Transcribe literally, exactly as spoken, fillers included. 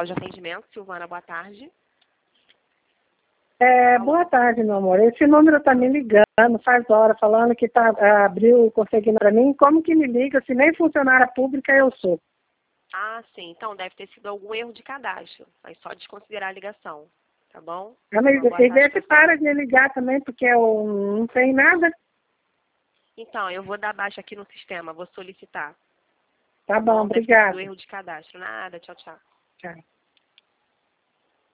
central de atendimento. Silvana, boa tarde. É, boa tarde, meu amor. Esse número está me ligando faz hora, falando que tá, abriu, conseguindo para mim. Como que me liga se nem funcionária pública eu sou? Ah, sim. Então, deve ter sido algum erro de cadastro. Mas só desconsiderar a ligação, tá bom? Ah, mas Uma boa você tarde vê pra se você. para de ligar também, porque eu não tem nada. Então, eu vou dar baixa aqui no sistema, vou solicitar. Tá bom, Bom, deve ter sido obrigada. erro de cadastro. Nada, tchau, tchau. Tchau.